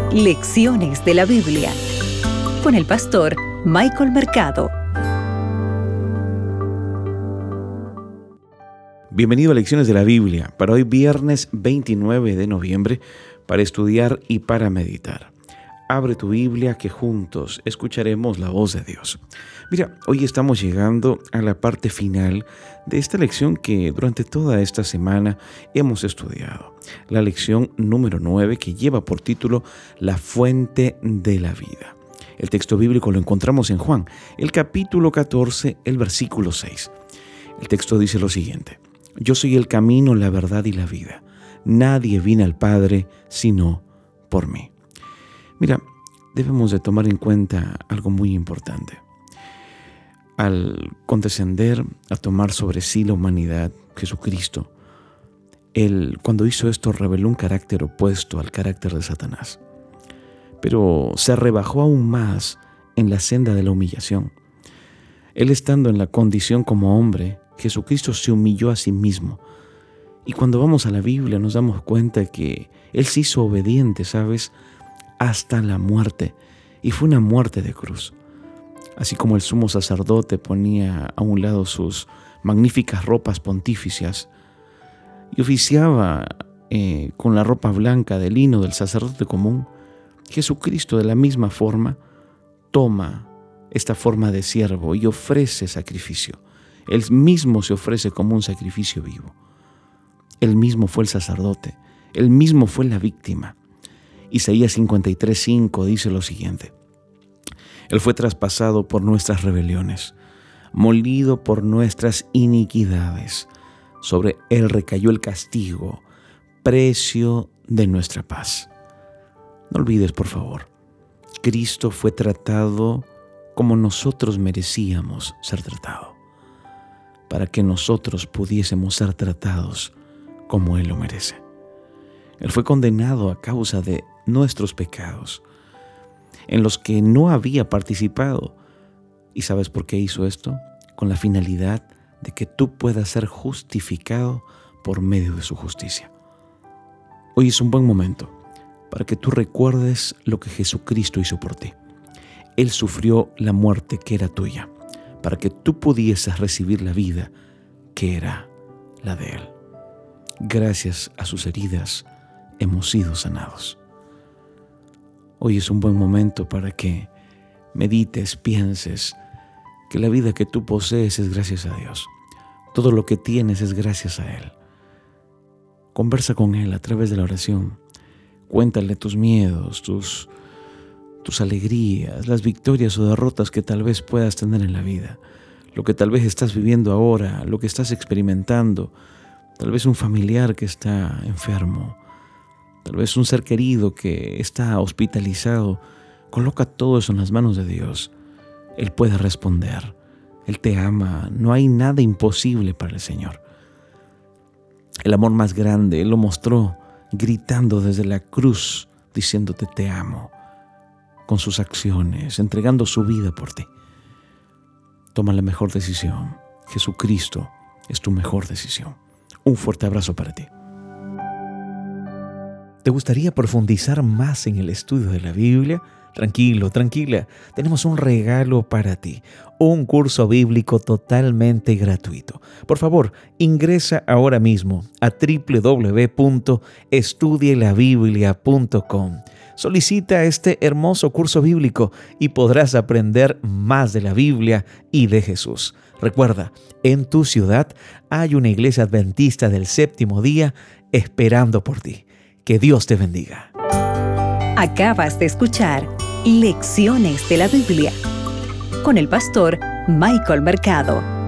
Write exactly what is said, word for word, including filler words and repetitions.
Lecciones de la Biblia con el pastor Michael Mercado. Bienvenido a Lecciones de la Biblia, para hoy viernes veintinueve de noviembre, para estudiar y para meditar. Abre tu Biblia que juntos escucharemos la voz de Dios. Mira, hoy estamos llegando a la parte final de esta lección que durante toda esta semana hemos estudiado. La lección número nueve, que lleva por título La fuente de la vida. El texto bíblico lo encontramos en Juan, el capítulo catorce, el versículo seis. El texto dice lo siguiente: Yo soy el camino, la verdad y la vida. Nadie viene al Padre sino por mí. Mira, debemos de tomar en cuenta algo muy importante. Al condescender, a tomar sobre sí la humanidad, Jesucristo, Él, cuando hizo esto, reveló un carácter opuesto al carácter de Satanás. Pero se rebajó aún más en la senda de la humillación. Él, estando en la condición como hombre, Jesucristo se humilló a sí mismo. Y cuando vamos a la Biblia nos damos cuenta que Él se hizo obediente, ¿sabes?, hasta la muerte, y fue una muerte de cruz. Así como el sumo sacerdote ponía a un lado sus magníficas ropas pontificias y oficiaba eh, con la ropa blanca de lino del sacerdote común, Jesucristo de la misma forma toma esta forma de siervo y ofrece sacrificio. Él mismo se ofrece como un sacrificio vivo. Él mismo fue el sacerdote, Él mismo fue la víctima. Isaías cincuenta y tres, cinco dice lo siguiente: Él fue traspasado por nuestras rebeliones, molido por nuestras iniquidades. Sobre Él recayó el castigo, precio de nuestra paz. No olvides, por favor, Cristo fue tratado como nosotros merecíamos ser tratados, para que nosotros pudiésemos ser tratados como Él lo merece. Él fue condenado a causa de nuestros pecados, en los que no había participado. ¿Y sabes por qué hizo esto? Con la finalidad de que tú puedas ser justificado por medio de su justicia. Hoy es un buen momento para que tú recuerdes lo que Jesucristo hizo por ti. Él sufrió la muerte que era tuya, para que tú pudieses recibir la vida que era la de Él. Gracias a sus heridas hemos sido sanados. Hoy es un buen momento para que medites, pienses que la vida que tú posees es gracias a Dios. Todo lo que tienes es gracias a Él. Conversa con Él a través de la oración. Cuéntale tus miedos, tus, tus alegrías, las victorias o derrotas que tal vez puedas tener en la vida. Lo que tal vez estás viviendo ahora, lo que estás experimentando. Tal vez un familiar que está enfermo. Tal vez un ser querido que está hospitalizado. Coloca todo eso en las manos de Dios. Él puede responder. Él te ama. No hay nada imposible para el Señor. El amor más grande Él lo mostró gritando desde la cruz, diciéndote te amo, con sus acciones, entregando su vida por ti. Toma la mejor decisión. Jesucristo es tu mejor decisión. Un fuerte abrazo para ti. ¿Te gustaría profundizar más en el estudio de la Biblia? Tranquilo, tranquila, tenemos un regalo para ti, un curso bíblico totalmente gratuito. Por favor, ingresa ahora mismo a doble u doble u doble u punto estudie la biblia punto com. Solicita este hermoso curso bíblico y podrás aprender más de la Biblia y de Jesús. Recuerda, en tu ciudad hay una iglesia adventista del séptimo día esperando por ti. Que Dios te bendiga. Acabas de escuchar Lecciones de la Biblia con el pastor Michael Mercado.